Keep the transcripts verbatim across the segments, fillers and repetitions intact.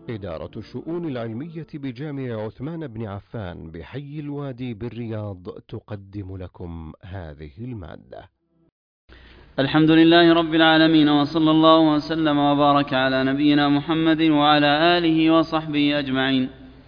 إدارة الشؤون العلمية بجامع عثمان بن عفان بحي الوادي بالرياض تقدم لكم هذه المادة. الحمد لله رب العالمين، وصلى الله وسلم وبارك على نبينا محمد وعلى آله وصحبه أجمعين.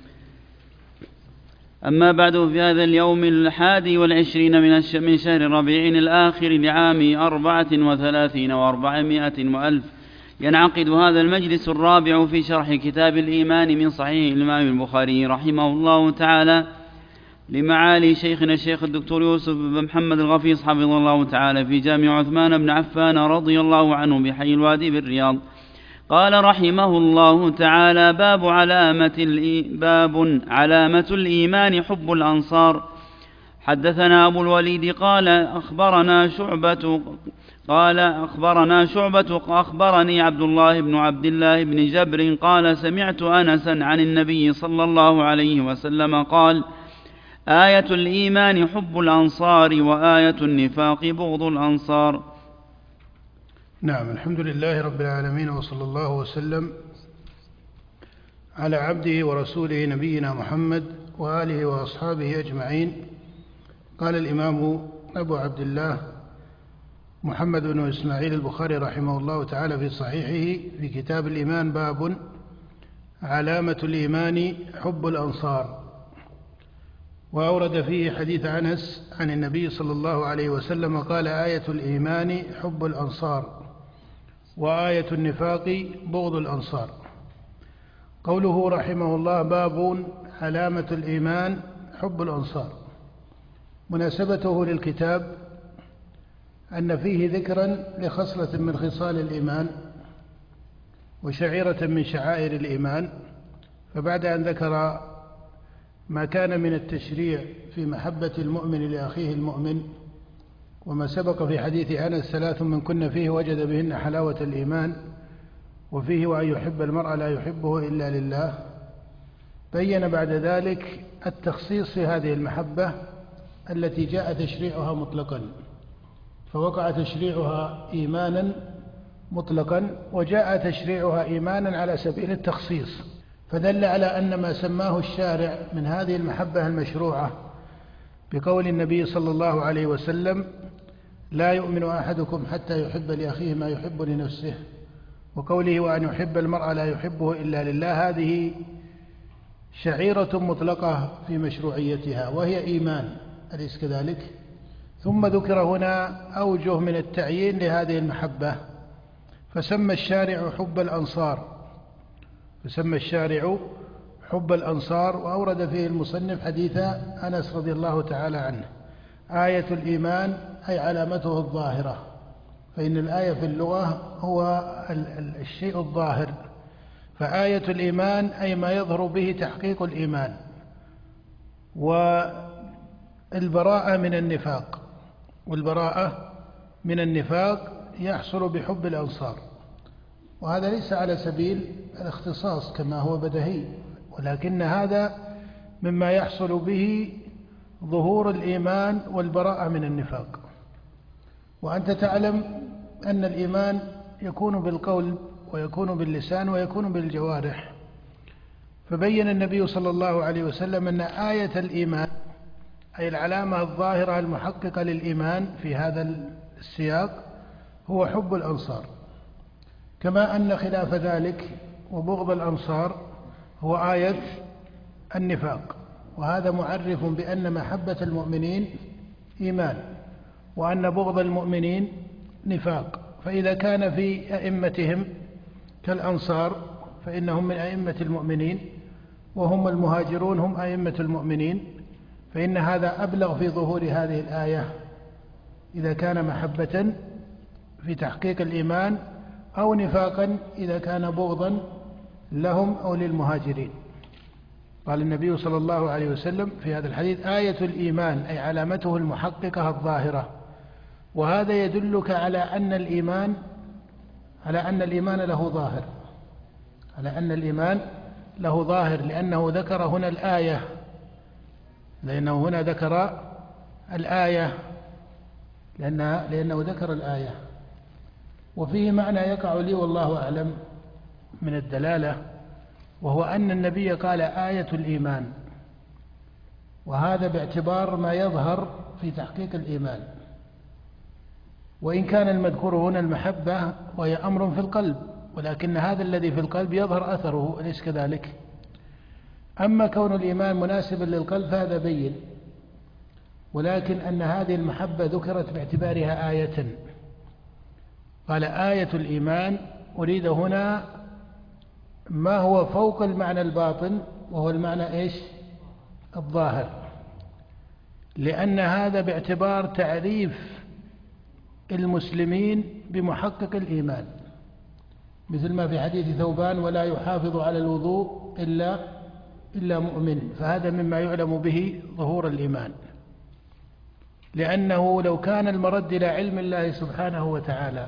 أما بعد، في هذا اليوم الحادي والعشرين من شهر ربيع الآخر لعام أربعة وثلاثين وأربعمائة وألف ينعقد هذا المجلس الرابع في شرح كتاب الإيمان من صحيح الإمام البخاري رحمه الله تعالى لمعالي شيخنا الشيخ الدكتور يوسف بن محمد الغفيص حفظه الله تعالى في جامع عثمان بن عفان رضي الله عنه بحي الوادي بالرياض. قال رحمه الله تعالى: باب علامة, باب علامة الإيمان حب الأنصار. حدثنا أبو الوليد قال أخبرنا شعبة قال أخبرنا شعبة أخبرني عبد الله بن عبد الله بن جبر قال سمعت أنسا عن النبي صلى الله عليه وسلم قال: آية الإيمان حب الأنصار وآية النفاق بغض الأنصار. نعم، الحمد لله رب العالمين، وصلى الله وسلم على عبده ورسوله نبينا محمد وآله وأصحابه أجمعين. قال الإمام أبو عبد الله محمد بن إسماعيل البخاري رحمه الله تعالى في صحيحه في كتاب الإيمان: باب علامة الإيمان حب الأنصار. وأورد فيه حديث أنس عن النبي صلى الله عليه وسلم قال: آية الإيمان حب الأنصار وآية النفاق بغض الأنصار. قوله رحمه الله: باب علامة الإيمان حب الأنصار، مناسبته للكتاب أن فيه ذكرا لخصلة من خصال الإيمان وشعيرة من شعائر الإيمان، فبعد أن ذكر ما كان من التشريع في محبة المؤمن لأخيه المؤمن، وما سبق في حديث أنس: ثلاث من كن فيه وجد بهن حلاوة الإيمان، وفيه وأن يحب المرء لا يحبه إلا لله، بين بعد ذلك التخصيص في هذه المحبة التي جاء تشريعها مطلقا، فوقع تشريعها إيمانا مطلقا وجاء تشريعها إيمانا على سبيل التخصيص، فدل على أن ما سماه الشارع من هذه المحبة المشروعة بقول النبي صلى الله عليه وسلم: لا يؤمن أحدكم حتى يحب لأخيه ما يحب لنفسه، وقوله: وأن يحب المرء لا يحبه إلا لله، هذه شعيرة مطلقة في مشروعيتها وهي إيمان، أليس كذلك؟ ثم ذكر هنا أوجه من التعيين لهذه المحبة، فسمى الشارع حب الأنصار فسمى الشارع حب الأنصار وأورد فيه المصنف حديث أنس رضي الله تعالى عنه: آية الإيمان أي علامته الظاهرة، فإن الآية في اللغة هو الشيء الظاهر، فآية الإيمان أي ما يظهر به تحقيق الإيمان، والبراءة من النفاق والبراءة من النفاق يحصل بحب الأنصار. وهذا ليس على سبيل الاختصاص كما هو بديهي، ولكن هذا مما يحصل به ظهور الإيمان والبراءة من النفاق. وأنت تعلم أن الإيمان يكون بالقول ويكون باللسان ويكون بالجوارح، فبين النبي صلى الله عليه وسلم أن آية الإيمان أي العلامة الظاهرة المحققة للإيمان في هذا السياق هو حب الأنصار، كما أن خلاف ذلك وبغض الأنصار هو آية النفاق. وهذا معرف بأن محبة المؤمنين إيمان، وأن بغض المؤمنين نفاق. فإذا كان في أئمتهم كالأنصار فإنهم من أئمة المؤمنين، وهم المهاجرون هم أئمة المؤمنين، فإن هذا أبلغ في ظهور هذه الآية إذا كان محبة في تحقيق الإيمان، أو نفاقا إذا كان بغضا لهم أو للمهاجرين. قال النبي صلى الله عليه وسلم في هذا الحديث: آية الإيمان أي علامته المحققة الظاهرة. وهذا يدلك على أن الإيمان على أن الإيمان له ظاهر على أن الإيمان له ظاهر لأنه ذكر هنا الآية لأنه هنا ذكر الآية لأنها لأنه ذكر الآية وفيه معنى يقع لي والله أعلم من الدلالة، وهو أن النبي قال آية الإيمان، وهذا باعتبار ما يظهر في تحقيق الإيمان، وإن كان المذكور هنا المحبة وهي أمر في القلب، ولكن هذا الذي في القلب يظهر أثره، أليس كذلك؟ أما كون الإيمان مناسبا للقلب فهذا بين، ولكن أن هذه المحبة ذكرت باعتبارها آية. قال آية الإيمان، أريد هنا ما هو فوق المعنى الباطن، وهو المعنى إيش؟ الظاهر، لأن هذا باعتبار تعريف المسلمين بمحقق الإيمان، مثل ما في حديث ثوبان: ولا يحافظ على الوضوء إلا إلا مؤمن، فهذا مما يعلم به ظهور الإيمان، لأنه لو كان المرد إلى علم الله سبحانه وتعالى،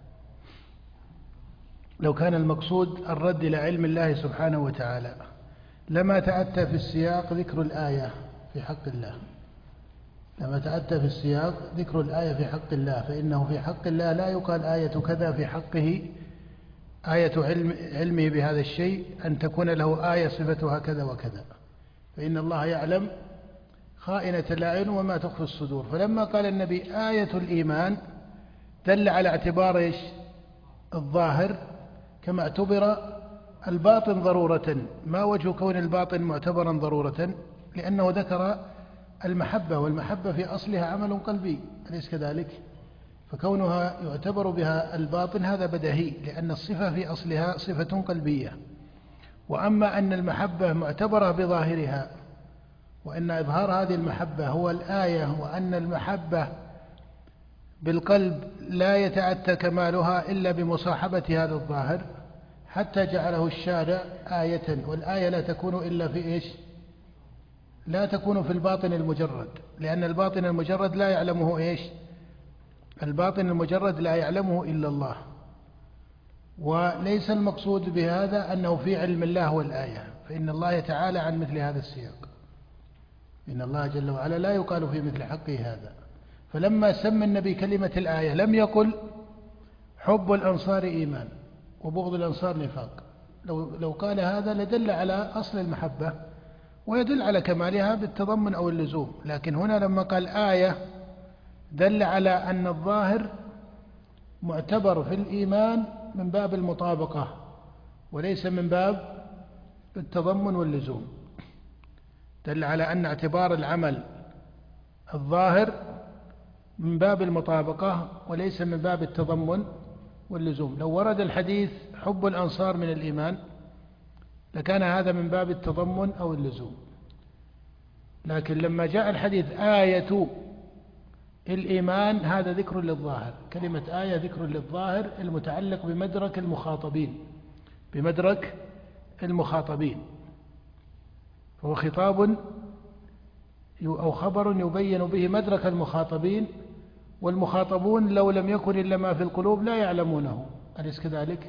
لو كان المقصود الرد إلى علم الله سبحانه وتعالى لما تأتى في السياق ذكر الآية في حق الله، لما تأتى في السياق ذكر الآية في حق الله، فإنه في حق الله لا يقال آية كذا في حقه، آية علم علمه بهذا الشيء أن تكون له آية صفتها كذا وكذا، فإن الله يعلم خائنة الأعين وما تخفي الصدور. فلما قال النبي آية الإيمان دل على اعتبار إيش؟ الظاهر، كما اعتبر الباطن ضرورة. ما وجه كون الباطن معتبرا ضرورة؟ لأنه ذكر المحبة، والمحبة في أصلها عمل قلبي، أليس كذلك؟ فكونها يعتبر بها الباطن هذا بديهي، لأن الصفة في أصلها صفة قلبية. وأما أن المحبة معتبرة بظاهرها، وأن إظهار هذه المحبة هو الآية، وأن المحبة بالقلب لا يتأتى كمالها إلا بمصاحبة هذا الظاهر، حتى جعله الشارع آية. والآية لا تكون إلا في إيش؟ لا تكون في الباطن المجرد، لأن الباطن المجرد لا يعلمه إيش؟ الباطن المجرد لا يعلمه إلا الله. وليس المقصود بهذا أنه في علم الله والآية، فإن الله يتعالى عن مثل هذا السياق، إن الله جل وعلا لا يقال في مثل حقه هذا. فلما سمى النبي كلمة الآية لم يقل حب الأنصار إيمان وبغض الأنصار نفاق، لو, لو قال هذا لدل على أصل المحبة ويدل على كمالها بالتضمن أو اللزوم، لكن هنا لما قال آية دل على أن الظاهر معتبر في الإيمان من باب المطابقة وليس من باب التضمن واللزوم، دل على أن اعتبار العمل الظاهر من باب المطابقة وليس من باب التضمن واللزوم. لو ورد الحديث حب الأنصار من الإيمان لكان هذا من باب التضمن أو اللزوم، لكن لما جاء الحديث آية الإيمان هذا ذكر للظاهر، كلمة آية ذكر للظاهر المتعلق بمدرك المخاطبين، بمدرك المخاطبين، فهو خطاب أو خبر يبين به مدرك المخاطبين، والمخاطبون لو لم يكن إلا ما في القلوب لا يعلمونه، أليس كذلك؟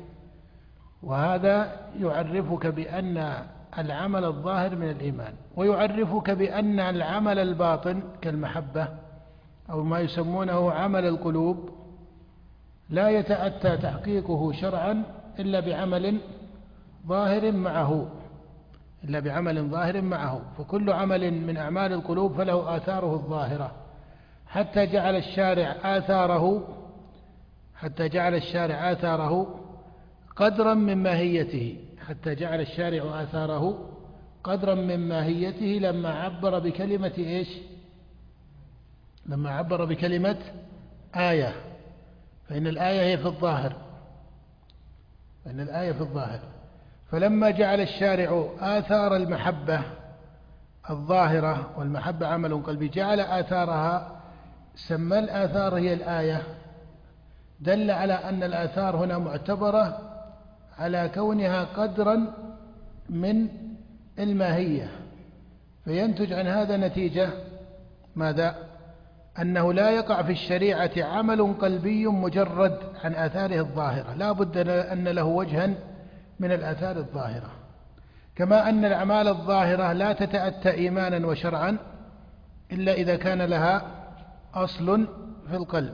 وهذا يعرفك بأن العمل الظاهر من الإيمان، ويعرفك بأن العمل الباطن كالمحبة أو ما يسمونه عمل القلوب لا يتأتى تحقيقه شرعا إلا بعمل ظاهر معه، إلا بعمل ظاهر معه. فكل عمل من أعمال القلوب فله آثاره الظاهرة، حتى جعل الشارع آثاره حتى جعل الشارع آثاره قدرا من ماهيته، حتى جعل الشارع آثاره قدرا من ماهيته لما عبر بكلمة إيش؟ لما عبر بكلمة آية، فإن الآية هي في الظاهر، فإن الآية في الظاهر. فلما جعل الشارع آثار المحبة الظاهرة، والمحبة عمل قلبي، جعل آثارها سمى الآثار هي الآية، دل على أن الآثار هنا معتبرة على كونها قدرا من الماهية، فينتج عن هذا نتيجة ماذا؟ أنه لا يقع في الشريعة عمل قلبي مجرد عن آثاره الظاهرة، لا بد أن له وجها من الآثار الظاهرة، كما أن الأعمال الظاهرة لا تتأتى إيمانا وشرعا إلا إذا كان لها أصل في القلب.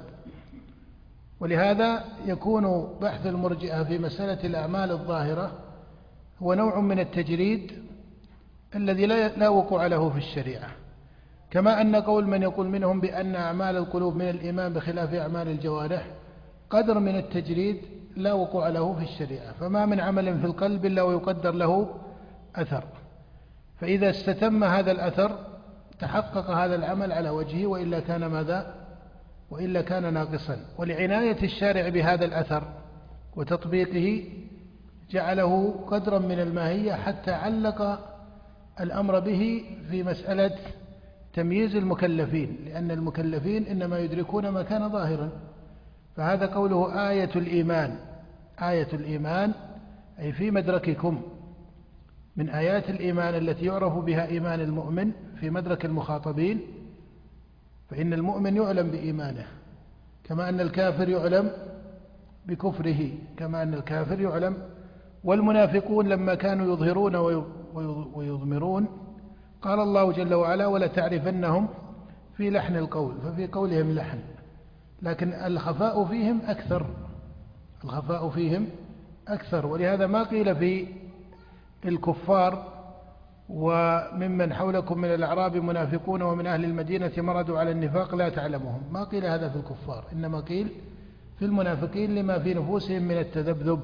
ولهذا يكون بحث المرجئة في مسألة الأعمال الظاهرة هو نوع من التجريد الذي لا وقوع له في الشريعة، كما أن قول من يقول منهم بأن أعمال القلوب من الإيمان بخلاف أعمال الجوارح قدر من التجريد لا وقوع له في الشريعة، فما من عمل في القلب إلا ويقدر له أثر، فإذا استتم هذا الأثر تحقق هذا العمل على وجهه، وإلا كان ماذا؟ وإلا كان ناقصا. ولعناية الشارع بهذا الأثر وتطبيقه جعله قدرا من الماهية حتى علق الأمر به في مسألة تمييز المكلفين، لأن المكلفين إنما يدركون ما كان ظاهرا، فهذا قوله آية الإيمان. آية الإيمان أي في مدرككم، من آيات الإيمان التي يعرف بها إيمان المؤمن في مدرك المخاطبين، فإن المؤمن يعلم بإيمانه كما أن الكافر يعلم بكفره، كما أن الكافر يعلم. والمنافقون لما كانوا يظهرون ويضمرون قال الله جل وعلا ولتعرفنهم في لحن القول، ففي قولهم لحن، لكن الخفاء فيهم أكثر، الخفاء فيهم أكثر. ولهذا ما قيل في الكفار وممن حولكم من الأعراب منافقون ومن أهل المدينة مردوا على النفاق لا تعلمهم، ما قيل هذا في الكفار، إنما قيل في المنافقين لما في نفوسهم من التذبذب.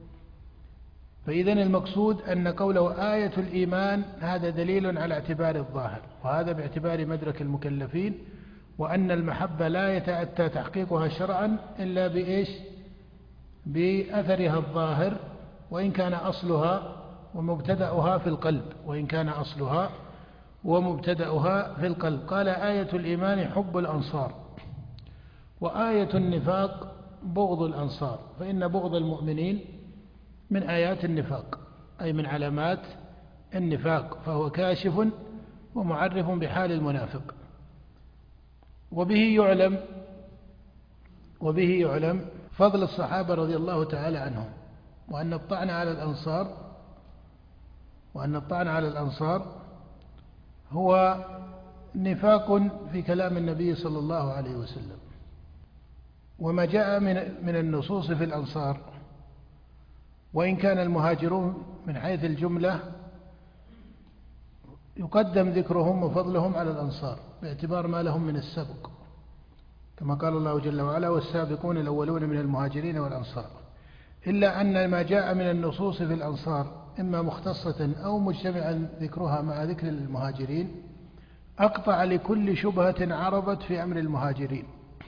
فإذن المقصود أن قوله آية الإيمان هذا دليل على اعتبار الظاهر، وهذا باعتبار مدرك المكلفين، وأن المحبة لا يتأتى تحقيقها شرعا إلا بإيش؟ بأثرها الظاهر، وإن كان أصلها ومبتدأها في القلب، وإن كان أصلها ومبتدأها في القلب. قال آية الإيمان حب الأنصار، وآية النفاق بغض الأنصار، فإن بغض المؤمنين من آيات النفاق، أي من علامات النفاق، فهو كاشف ومعرف بحال المنافق. وبه يعلم وبه يعلم فضل الصحابة رضي الله تعالى عنهم، وأن الطعن على الأنصار وأن الطعن على الأنصار هو نفاق في كلام النبي صلى الله عليه وسلم. وما جاء من من النصوص في الأنصار، وإن كان المهاجرون من حيث الجملة يقدم ذكرهم وفضلهم على الأنصار باعتبار ما لهم من السبق، كما قال الله جل وعلا والسابقون الأولون من المهاجرين والأنصار، إلا أن ما جاء من النصوص في الأنصار إما مختصة أو مجتمعا ذكرها مع ذكر المهاجرين أقطع لكل شبهة عرضت في أمر المهاجرين،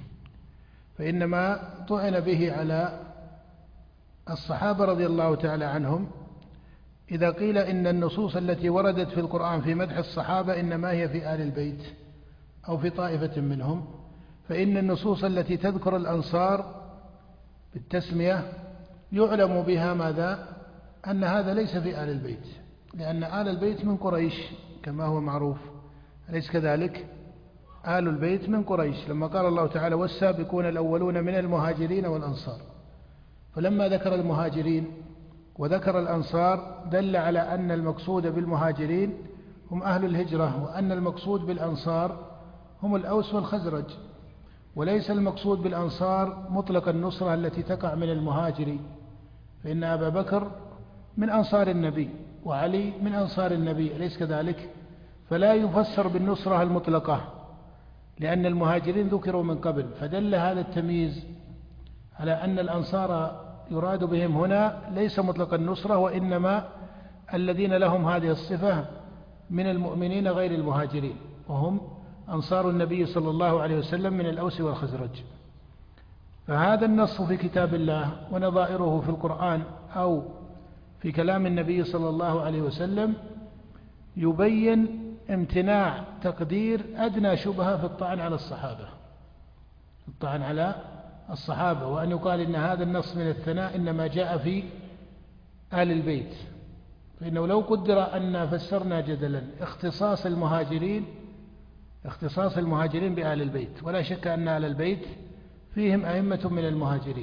فإنما طعن به على الصحابة رضي الله تعالى عنهم إذا قيل إن النصوص التي وردت في القرآن في مدح الصحابة إنما هي في آل البيت أو في طائفة منهم، فإن النصوص التي تذكر الأنصار بالتسمية يعلم بها ماذا؟ أن هذا ليس في آل البيت، لأن آل البيت من قريش كما هو معروف، أليس كذلك؟ آل البيت من قريش، لما قال الله تعالى والسابقون الأولون من المهاجرين والأنصار، فلما ذكر المهاجرين وذكر الأنصار دل على أن المقصود بالمهاجرين هم أهل الهجرة، وأن المقصود بالأنصار هم الأوس والخزرج، وليس المقصود بالأنصار مطلق النصرة التي تقع من المهاجر، فإن أبا بكر من أنصار النبي وعلي من أنصار النبي، أليس كذلك؟ فلا يفسر بالنصرة المطلقة، لأن المهاجرين ذكروا من قبل، فدل هذا التمييز على أن الأنصار يراد بهم هنا ليس مطلق النصرة، وإنما الذين لهم هذه الصفة من المؤمنين غير المهاجرين، وهم أنصار النبي صلى الله عليه وسلم من الأوس والخزرج. فهذا النص في كتاب الله ونظائره في القرآن أو في كلام النبي صلى الله عليه وسلم يبين امتناع تقدير أدنى شبهة في الطعن على الصحابة الطعن على الصحابة وأن يقال إن هذا النص من الثناء إنما جاء في آل البيت، فإنه لو قدر أن فسرنا جدلا اختصاص المهاجرين اختصاص المهاجرين بآل البيت، ولا شك أن آل البيت فيهم أئمة من المهاجرين،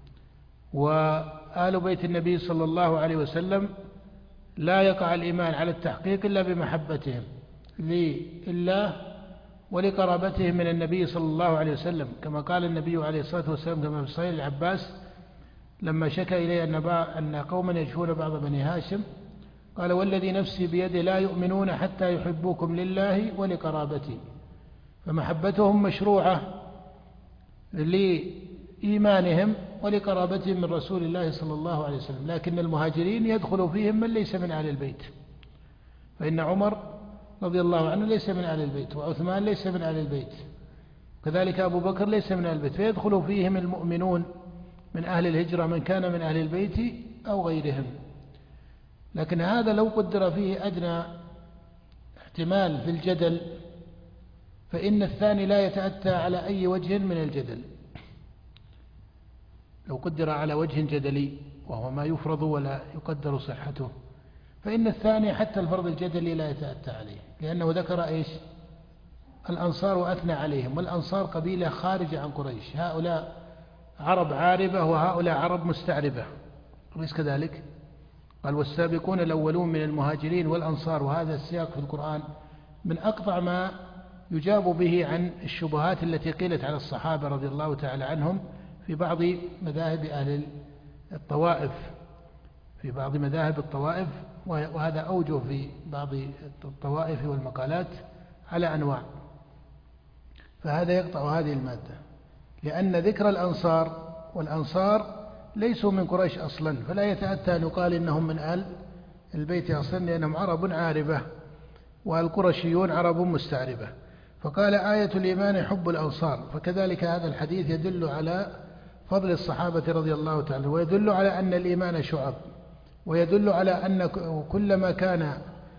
وآل بيت النبي صلى الله عليه وسلم لا يقع الإيمان على التحقيق إلا بمحبتهم لله ولقرابتهم من النبي صلى الله عليه وسلم، كما قال النبي عليه الصلاة والسلام كما في صحيح العباس لما شكى إليه أن قوما يجفون بعض بني هاشم قال والذي نفسي بيده لا يؤمنون حتى يحبوكم لله ولقرابتي، فمحبتهم مشروعة لإيمانهم ولقرابتهم من رسول الله صلى الله عليه وسلم، لكن المهاجرين يدخل فيهم من ليس من أهل البيت، فإن عمر رضي الله عنه ليس من أهل البيت، وعثمان ليس من أهل البيت، كذلك أبو بكر ليس من أهل البيت، فيدخل فيهم المؤمنون من أهل الهجرة من كان من أهل البيت أو غيرهم. لكن هذا لو قدر فيه أدنى احتمال في الجدل فإن الثاني لا يتأتى على أي وجه من الجدل، لو قدر على وجه جدلي وهو ما يفرض ولا يقدر صحته فإن الثاني حتى الفرض الجدلي لا يتأتى عليه، لأنه ذكر إيش؟ الأنصار وأثنى عليهم، والأنصار قبيلة خارجة عن قريش، هؤلاء عرب عاربة وهؤلاء عرب مستعربة، أليس كذلك؟ قال والسابقون الأولون من المهاجرين والأنصار، وهذا السياق في القرآن من أقطع ما يجاب به عن الشبهات التي قيلت على الصحابة رضي الله تعالى عنهم في بعض مذاهب أهل الطوائف في بعض مذاهب الطوائف، وهذا أوجه في بعض الطوائف والمقالات على أنواع، فهذا يقطع هذه المادة، لأن ذكر الأنصار والأنصار ليسوا من قريش أصلا، فلا يتأتى أن يقال إنهم من أهل البيت أصلا، لأنهم عرب عاربة والقرشيون عرب مستعربة. فقال آية الإيمان حب الأنصار، فكذلك هذا الحديث يدل على فضل الصحابة رضي الله تعالى، ويدل على أن الإيمان شعب، ويدل على أن كلما كان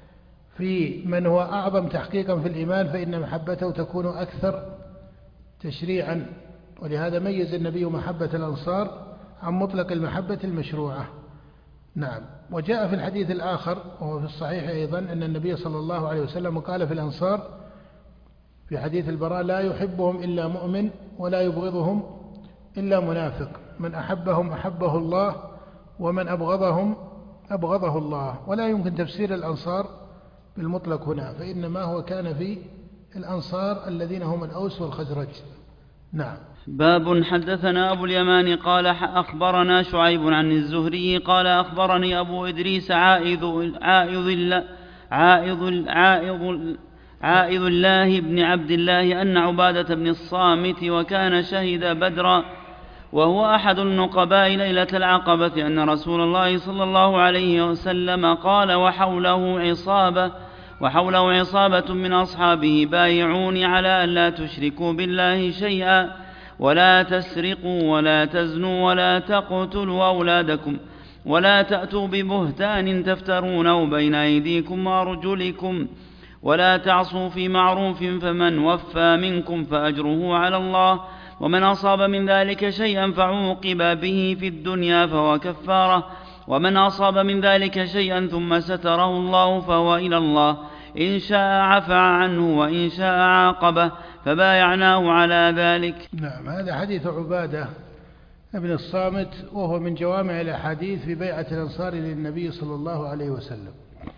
في من هو أعظم تحقيقا في الإيمان فإن محبته تكون أكثر تشريعا، ولهذا ميز النبي محبة الأنصار عن مطلق المحبة المشروعة. نعم. وجاء في الحديث الآخر وهو في الصحيح أيضا أن النبي صلى الله عليه وسلم قال في الأنصار في حديث البراء لا يحبهم إلا مؤمن ولا يبغضهم إلا منافق، من أحبهم أحبه الله ومن أبغضهم أبغضه الله. ولا يمكن تفسير الأنصار بالمطلق هنا، فإنما هو كان في الأنصار الذين هم الأوس والخزرج. نعم. باب حدثنا أبو اليمان قال أخبرنا شعيب عن الزهري قال أخبرني أبو إدريس عائذ عائذ عائذ عائذ عائذ الله بن عبد الله أن عبادة بن الصامت وكان شهد بدرا وهو أحد النقباء ليلة العقبة أن رسول الله صلى الله عليه وسلم قال وحوله عصابة وحوله عصابة من أصحابه بايعوني على أن لا تشركوا بالله شيئا ولا تسرقوا ولا تزنوا ولا تقتلوا أولادكم ولا تأتوا ببهتان تفترونه بين أيديكم وأرجلكم ولا تعصوا في معروف فمن وفى منكم فأجره على الله ومن أصاب من ذلك شيئا فعوقب به في الدنيا فهو كفارة ومن أصاب من ذلك شيئا ثم ستره الله فهو إلى الله إن شاء عفى عنه وإن شاء عاقبه فبايعناه على ذلك. نعم. هذا حديث عبادة ابن الصامت وهو من جوامع الأحاديث في بيعة الأنصار للنبي صلى الله عليه وسلم،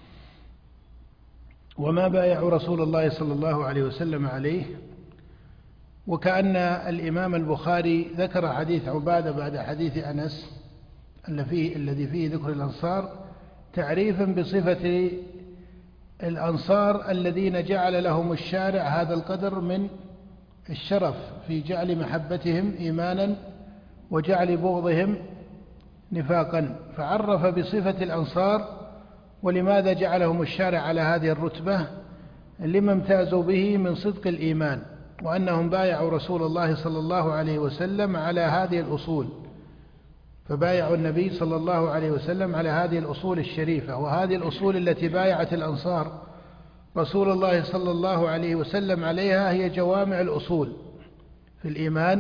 وما بايعوا رسول الله صلى الله عليه وسلم عليه. وكأن الإمام البخاري ذكر حديث عبادة بعد حديث أنس الذي فيه ذكر الأنصار تعريفا بصفة الأنصار الذين جعل لهم الشارع هذا القدر من الشرف في جعل محبتهم إيمانا وجعل بغضهم نفاقا، فعرف بصفة الأنصار ولماذا جعلهم الشارع على هذه الرتبة لما امتازوا به من صدق الإيمان، وأنهم بايعوا رسول الله صلى الله عليه وسلم على هذه الأصول، فبايعوا النبي صلى الله عليه وسلم على هذه الأصول الشريفة. وهذه الأصول التي بايعت الأنصار رسول الله صلى الله عليه وسلم عليها هي جوامع الأصول في الإيمان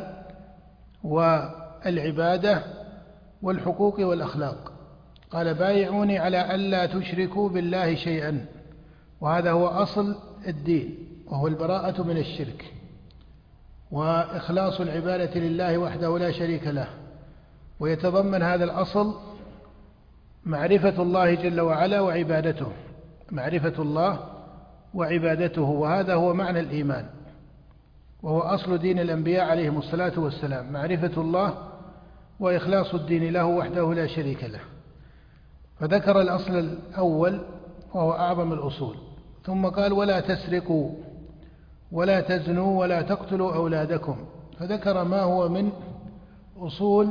والعبادة والحقوق والأخلاق. قال بايعوني على ألا تشركوا بالله شيئا، وهذا هو أصل الدين وهو البراءة من الشرك وإخلاص العبادة لله وحده لا شريك له. ويتضمن هذا الأصل معرفة الله جل وعلا وعبادته، معرفة الله وعبادته، وهذا هو معنى الإيمان، وهو أصل دين الأنبياء عليهم الصلاة والسلام، معرفة الله وإخلاص الدين له وحده لا شريك له. فذكر الأصل الأول وهو أعظم الأصول، ثم قال ولا تسرقوا ولا تزنوا ولا تقتلوا أولادكم، فذكر ما هو من أصول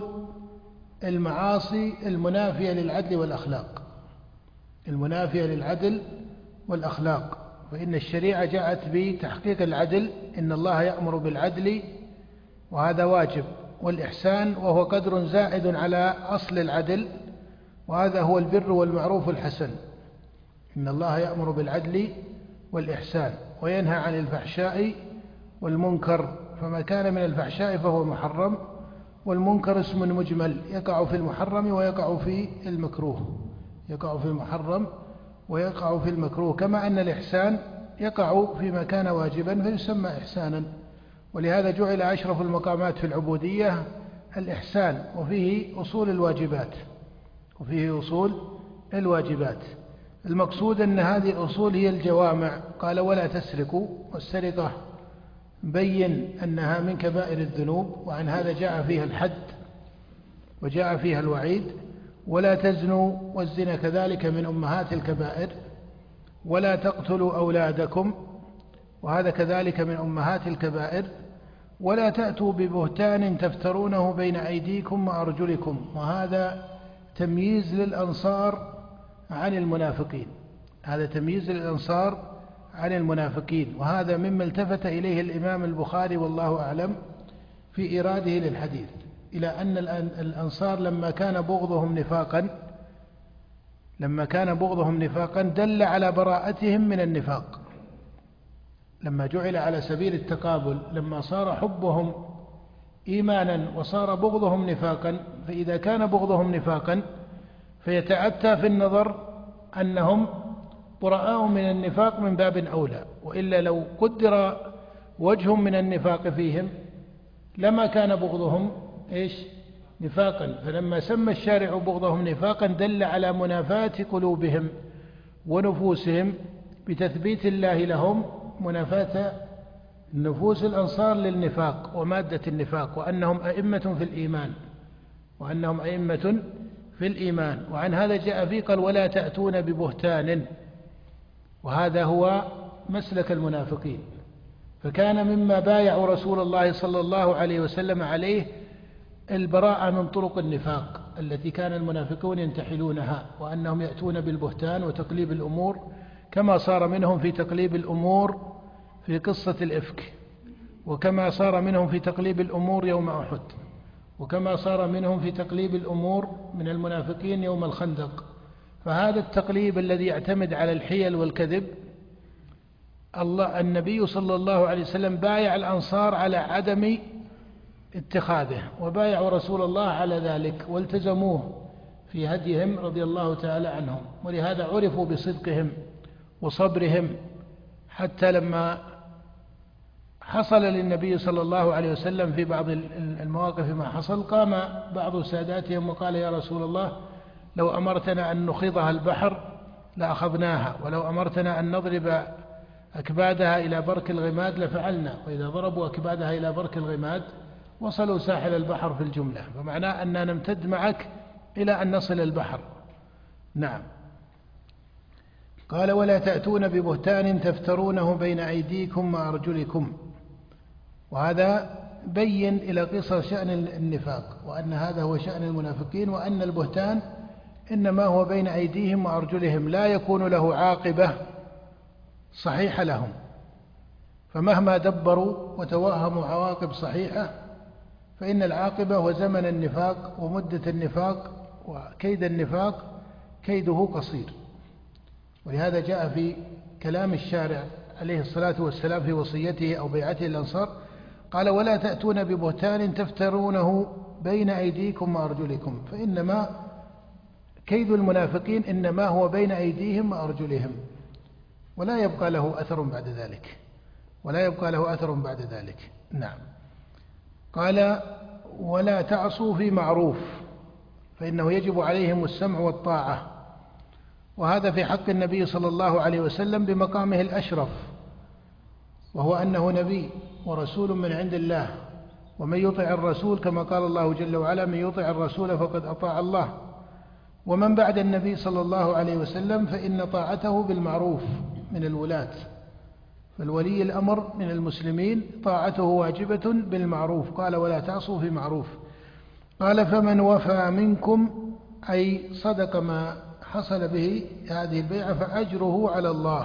المعاصي المنافية للعدل والأخلاق، المنافية للعدل والأخلاق. فإن الشريعة جاءت بتحقيق العدل، إن الله يأمر بالعدل وهذا واجب، والإحسان وهو قدر زائد على أصل العدل، وهذا هو البر والمعروف الحسن. إن الله يأمر بالعدل والإحسان وينهى عن الفحشاء والمنكر، فما كان من الفحشاء فهو محرم، والمنكر اسم مجمل يقع في المحرم ويقع في المكروه، يقع في المحرم ويقع في المكروه، كما أن الإحسان يقع فيما كان واجبا فيسمى إحسانا. ولهذا جعل أشرف المقامات في العبودية الإحسان، وفيه أصول الواجبات، وفيه أصول الواجبات. المقصود أن هذه الأصول هي الجوامع. قال ولا تسرقوا، والسرقة بين أنها من كبائر الذنوب، وعن هذا جاء فيها الحد وجاء فيها الوعيد. ولا تزنوا، والزنا كذلك من أمهات الكبائر. ولا تقتلوا أولادكم، وهذا كذلك من أمهات الكبائر. ولا تأتوا ببهتان تفترونه بين أيديكم وأرجلكم، وهذا تمييز للأنصار عن المنافقين، هذا تمييز للأنصار عن المنافقين، وهذا مما التفت إليه الإمام البخاري والله أعلم في إيراده للحديث، إلى أن الأنصار لما كان بغضهم نفاقا لما كان بغضهم نفاقا دل على براءتهم من النفاق، لما جعل على سبيل التقابل، لما صار حبهم إيمانا وصار بغضهم نفاقا، فإذا كان بغضهم نفاقا فيتأتى في النظر أنهم براء من النفاق من باب أولى، وإلا لو قدر وجه من النفاق فيهم لما كان بغضهم إيش؟ نفاقا. فلما سمى الشارع بغضهم نفاقا دل على منافاة قلوبهم ونفوسهم بتثبيت الله لهم منافاة نفوس الأنصار للنفاق ومادة النفاق، وأنهم أئمة في الإيمان وأنهم أئمة في الإيمان. وعن هذا جاء فيه قال ولا تأتون ببهتان، وهذا هو مسلك المنافقين. فكان مما بايعوا رسول الله صلى الله عليه وسلم عليه البراءة من طرق النفاق التي كان المنافقون ينتحلونها، وأنهم يأتون بالبهتان وتقليب الأمور، كما صار منهم في تقليب الأمور في قصة الإفك، وكما صار منهم في تقليب الأمور يوم أحد، وكما صار منهم في تقليب الأمور من المنافقين يوم الخندق. فهذا التقليب الذي يعتمد على الحيل والكذب، الله النبي صلى الله عليه وسلم بايع الأنصار على عدم اتخاذه، وبايعوا رسول الله على ذلك والتزموه في هديهم رضي الله تعالى عنهم، ولهذا عرفوا بصدقهم وصبرهم، حتى لما حصل للنبي صلى الله عليه وسلم في بعض المواقف ما حصل، قام بعض ساداتهم وقال يا رسول الله لو أمرتنا أن نخيضها البحر لأخذناها، ولو أمرتنا أن نضرب أكبادها إلى برك الغماد لفعلنا، وإذا ضربوا أكبادها إلى برك الغماد وصلوا ساحل البحر في الجملة، فمعناه أننا نمتد معك إلى أن نصل البحر. نعم. قال ولا تأتون ببهتان تفترونه بين أيديكم وأرجلكم، وهذا بين إلى قصة شأن النفاق، وأن هذا هو شأن المنافقين، وأن البهتان إنما هو بين أيديهم وأرجلهم، لا يكون له عاقبة صحيحة لهم، فمهما دبروا وتوهموا عواقب صحيحة فإن العاقبة وزمن النفاق ومدة النفاق وكيد النفاق كيده قصير. ولهذا جاء في كلام الشارع عليه الصلاة والسلام في وصيته أو بيعته الأنصار قال ولا تأتون ببهتان تفترونه بين أيديكم وأرجلكم، فإنما كيد المنافقين إنما هو بين أيديهم وأرجلهم، ولا يبقى له أثر بعد ذلك، ولا يبقى له أثر بعد ذلك. نعم. قال ولا تعصوا في معروف، فإنه يجب عليهم السمع والطاعة، وهذا في حق النبي صلى الله عليه وسلم بمقامه الأشرف، وهو أنه نبي ورسول من عند الله، ومن يطع الرسول كما قال الله جل وعلا من يطع الرسول فقد أطاع الله، ومن بعد النبي صلى الله عليه وسلم فإن طاعته بالمعروف من الولاة، فالولي الأمر من المسلمين طاعته واجبة بالمعروف، قال ولا تعصوا في معروف. قال فمن وفى منكم أي صدق ما حصل به هذه البيعة فأجره على الله،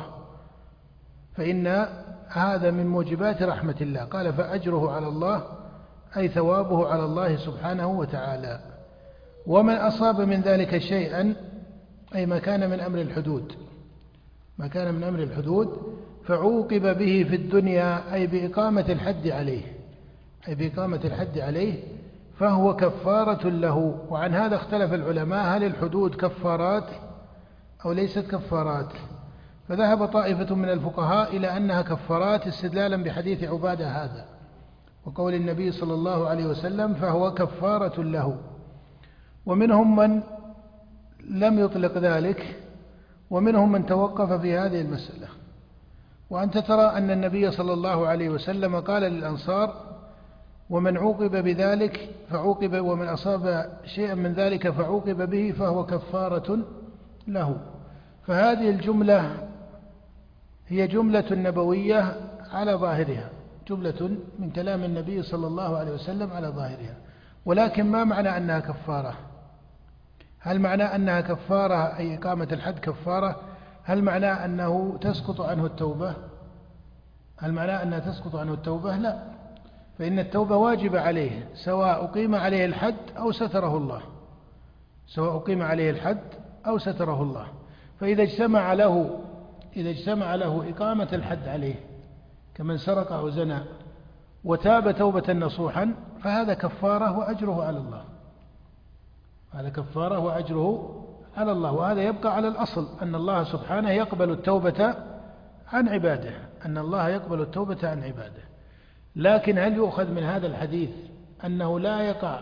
فإن هذا من موجبات رحمة الله. قال فأجره على الله أي ثوابه على الله سبحانه وتعالى. ومن أصاب من ذلك شيئا أي ما كان من أمر الحدود، ما كان من أمر الحدود فعوقب به في الدنيا أي بإقامة الحد عليه، أي بإقامة الحد عليه فهو كفارة له. وعن هذا اختلف العلماء هل الحدود كفارات أو ليست كفارات، فذهب طائفة من الفقهاء إلى أنها كفارات استدلالا بحديث عبادة هذا وقول النبي صلى الله عليه وسلم فهو كفارة له. ومنهم من لم يطلق ذلك، ومنهم من توقف في هذه المسألة. وأنت ترى أن النبي صلى الله عليه وسلم قال للأنصار ومن عوقب بذلك فعوقب، ومن أصاب شيئا من ذلك فعوقب به فهو كفارة له. فهذه الجملة هي جملة نبوية على ظاهرها، جملة من كلام النبي صلى الله عليه وسلم على ظاهرها. ولكن ما معنى أنها كفارة؟ هل معنى أنها كفارة أي إقامة الحد كفارة؟ هل معنى أنه تسقط عنه التوبة؟ هل معنى أنها تسقط عنه التوبة؟ لا، فإن التوبة واجبة عليه سواء أقيم عليه الحد أو ستره الله، سواء أقيم عليه الحد أو ستره الله. فإذا اجتمع له إذا اجتمع له إقامة الحد عليه كمن سرق أو زنى وتاب توبة نصوحا فهذا كفارة وأجره على الله، هذا كفارة وأجره على الله. وهذا يبقى على الأصل أن الله سبحانه يقبل التوبة عن عباده، أن الله يقبل التوبة عن عباده. لكن هل يؤخذ من هذا الحديث أنه لا يقع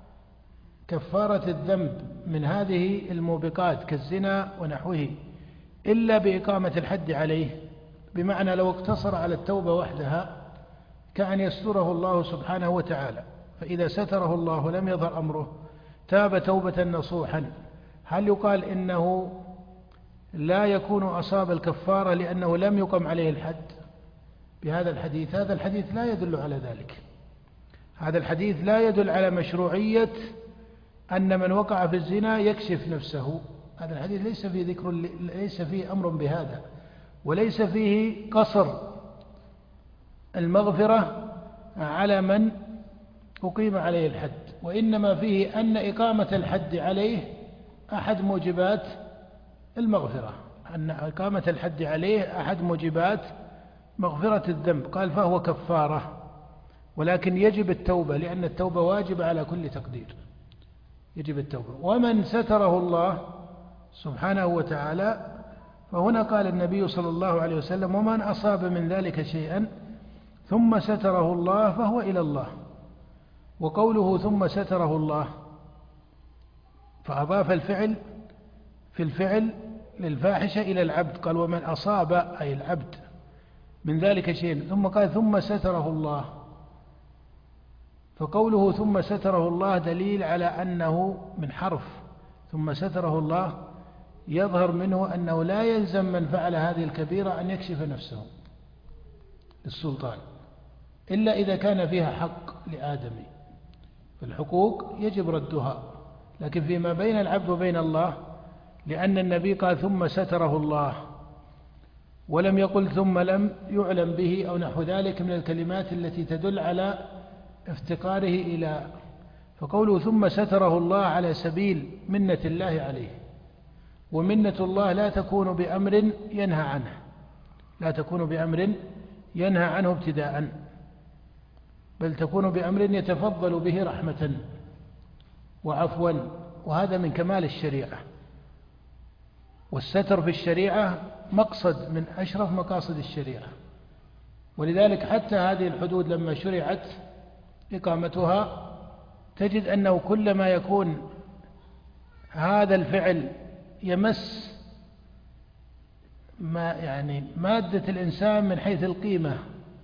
كفارة الذنب من هذه الموبقات كالزنا ونحوه إلا بإقامة الحد عليه؟ بمعنى لو اقتصر على التوبة وحدها كأن يستره الله سبحانه وتعالى، فإذا ستره الله لم يظهر أمره تاب توبة نصوحا، هل يقال إنه لا يكون أصاب الكفارة لأنه لم يقم عليه الحد بهذا الحديث؟ هذا الحديث لا يدل على ذلك، هذا الحديث لا يدل على مشروعية أن من وقع في الزنا يكشف نفسه. هذا الحديث ليس فيه ذكر، ليس فيه أمر بهذا، وليس فيه قصر المغفرة على من أقيم عليه الحد، وإنما فيه أن إقامة الحد عليه أحد موجبات المغفرة، أن إقامة الحد عليه أحد موجبات مغفرة الذنب. قال فهو كفارة، ولكن يجب التوبة لأن التوبة واجبة على كل تقدير، يجب التوبة. ومن ستره الله سبحانه وتعالى فهنا قال النبي صلى الله عليه وسلم ومن أصاب من ذلك شيئا ثم ستره الله فهو إلى الله. وقوله ثم ستره الله فأضاف الفعل في الفعل للفاحشة إلى العبد، قال ومن أصاب أي العبد من ذلك شيء، ثم قال ثم ستره الله. فقوله ثم ستره الله دليل على أنه من حرف ثم ستره الله يظهر منه أنه لا يلزم من فعل هذه الكبيرة أن يكشف نفسه للسلطان إلا إذا كان فيها حق لآدمي، فالحقوق يجب ردها، لكن فيما بين العبد وبين الله لأن النبي قال ثم ستره الله ولم يقل ثم لم يعلم به أو نحو ذلك من الكلمات التي تدل على افتقاره إلى، فقوله ثم ستره الله على سبيل منة الله عليه، ومنة الله لا تكون بأمر ينهى عنه، لا تكون بأمر ينهى عنه ابتداء، بل تكون بأمر يتفضل به رحمة وعفوا، وهذا من كمال الشريعة. والستر في الشريعة مقصد من أشرف مقاصد الشريعة، ولذلك حتى هذه الحدود لما شرعت إقامتها تجد أنه كلما يكون هذا الفعل يمس ما يعني مادة الإنسان من حيث القيمة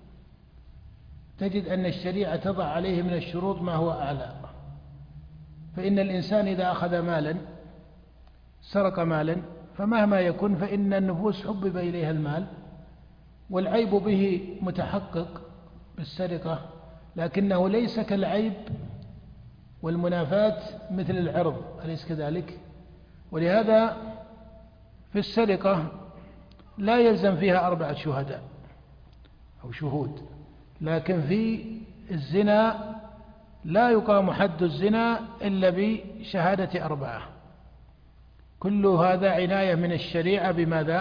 تجد أن الشريعة تضع عليه من الشروط ما هو أعلى. فإن الإنسان إذا أخذ مالا سرق مالا، فمهما يكن فإن النفوس حبب إليها المال، والعيب به متحقق بالسرقة، لكنه ليس كالعيب والمنافاة مثل العرض، أليس كذلك؟ ولهذا في السرقة لا يلزم فيها أربعة شهداء أو شهود، لكن في الزنا لا يقام حد الزنا إلا بشهادة أربعة. كل هذا عناية من الشريعة بماذا؟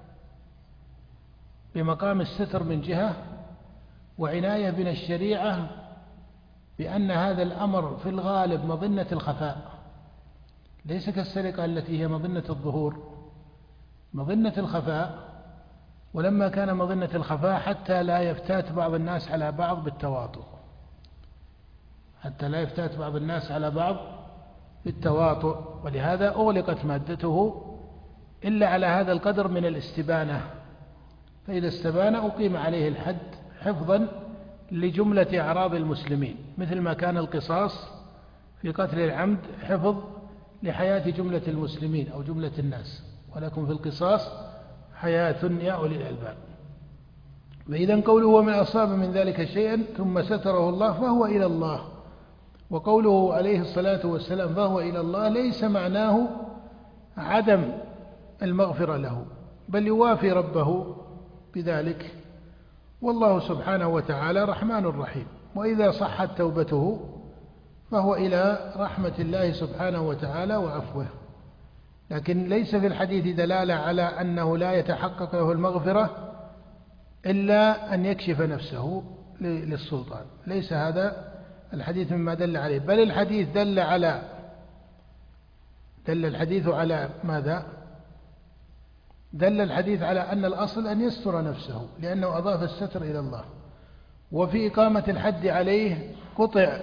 بمقام الستر من جهة، وعناية من الشريعة بأن هذا الأمر في الغالب مظنة الخفاء، ليس كالسرقة التي هي مظنة الظهور، مظنة الخفاء. ولما كان مظنة الخفاء حتى لا يفتات بعض الناس على بعض بالتواطؤ، حتى لا يفتات بعض الناس على بعض بالتواطؤ، ولهذا أغلقت مادته إلا على هذا القدر من الاستبانة، فإذا استبان أقيم عليه الحد حفظا لجملة أعراض المسلمين، مثل ما كان القصاص في قتل العمد حفظ لحياة جملة المسلمين أو جملة الناس، ولكم في القصاص حياة يا أولي الألباب. وإذا قوله ومن أصاب من ذلك شيئا ثم ستره الله فهو إلى الله، وقوله عليه الصلاة والسلام فهو إلى الله ليس معناه عدم المغفرة له، بل يوافي ربه بذلك، والله سبحانه وتعالى رحمن رحيم. وإذا صحت توبته فهو إلى رحمة الله سبحانه وتعالى وعفوه، لكن ليس في الحديث دلالة على أنه لا يتحقق له المغفرة إلا أن يكشف نفسه للسلطان، ليس هذا الحديث مما دل عليه، بل الحديث دل على دل الحديث على ماذا؟ دل الحديث على أن الأصل أن يستر نفسه، لأنه أضاف الستر إلى الله. وفي إقامة الحد عليه قطع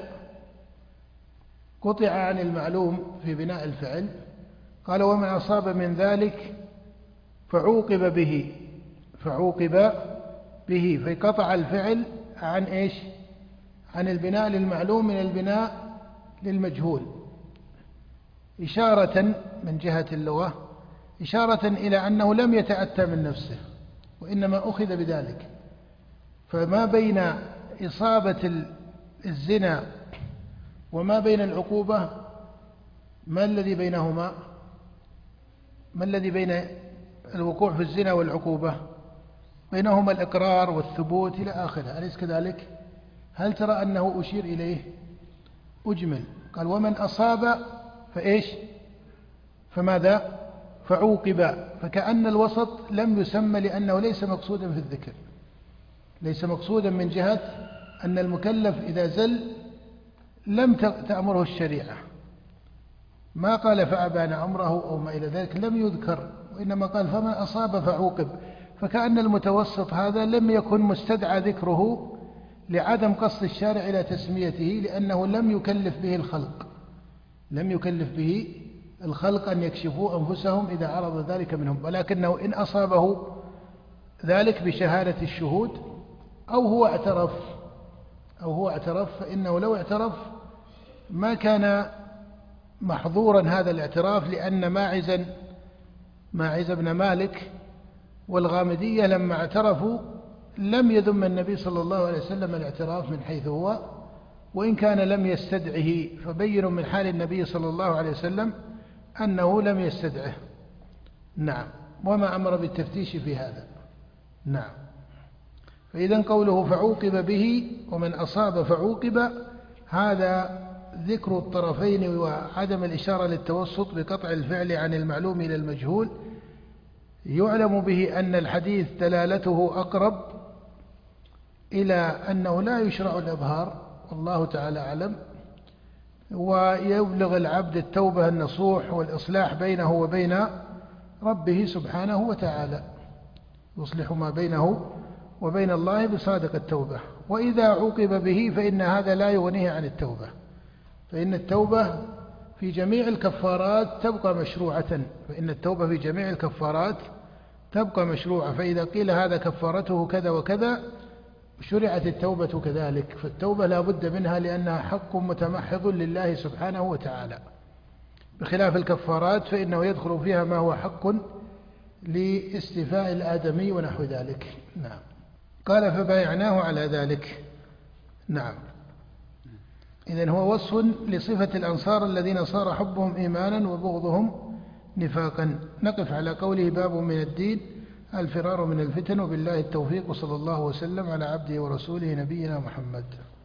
قطع عن المعلوم في بناء الفعل، قال ومن أصاب من ذلك فعوقب به، فعوقب به، فقطع الفعل عن إيش؟ عن البناء للمعلوم من البناء للمجهول، إشارة من جهة اللغة، إشارة إلى أنه لم يتأتى من نفسه وإنما أخذ بذلك. فما بين إصابة الزنا وما بين العقوبة، ما الذي بينهما؟ ما الذي بين الوقوع في الزنا والعقوبة؟ بينهما الإقرار والثبوت إلى آخره، أليس كذلك؟ هل ترى أنه أشير إليه؟ أجمل، قال ومن أصاب فإيش؟ فماذا؟ فعوقب، فكأن الوسط لم يسمى لأنه ليس مقصودا في الذكر، ليس مقصودا من جهة أن المكلف إذا زل لم تأمره الشريعة، ما قال فأبان أمره أو ما إلى ذلك، لم يذكر، وإنما قال فمن أصاب فعوقب، فكأن المتوسط هذا لم يكن مستدعى ذكره لعدم قصد الشارع إلى تسميته، لأنه لم يكلف به الخلق، لم يكلف به الخلق أن يكشفوا أنفسهم إذا عرض ذلك منهم، ولكنه إن أصابه ذلك بشهادة الشهود أو هو اعترف أو هو اعترف فإنه لو اعترف ما كان محظورا هذا الاعتراف، لأن ماعزا ماعز بن مالك والغامدية لما اعترفوا لم يذم النبي صلى الله عليه وسلم الاعتراف من حيث هو، وإن كان لم يستدعه، فبين من حال النبي صلى الله عليه وسلم أنه لم يستدعه. نعم، وما أمر بالتفتيش في هذا. نعم، فإذا قوله فعوقب به ومن أصاب فعوقب، هذا ذكر الطرفين وعدم الإشارة للتوسط بقطع الفعل عن المعلوم إلى المجهول، يعلم به أن الحديث دلالته أقرب إلى أنه لا يشرع الإظهار، والله تعالى أعلم، ويبلغ العبد التوبة النصوح والإصلاح بينه وبين ربه سبحانه وتعالى، يصلح ما بينه وبين الله بصادق التوبة. وإذا عوقب به فإن هذا لا يغنيه عن التوبة، فإن التوبة في جميع الكفارات تبقى مشروعة، فإن التوبة في جميع الكفارات تبقى مشروعة، فإذا قيل هذا كفارته كذا وكذا شرعت التوبة كذلك، فالتوبة لا بد منها لأنها حق متمحض لله سبحانه وتعالى. بخلاف الكفارات فإنه يدخل فيها ما هو حق لاستيفاء الآدمي ونحو ذلك. نعم. قال فبايعناه على ذلك. نعم. إذن هو وصف لصفة الأنصار الذين صار حبهم إيمانا وبغضهم نفاقا. نقف على قوله باب من الدين الفرار من الفتن، وبالله التوفيق، وصلى الله وسلم على عبده ورسوله نبينا محمد.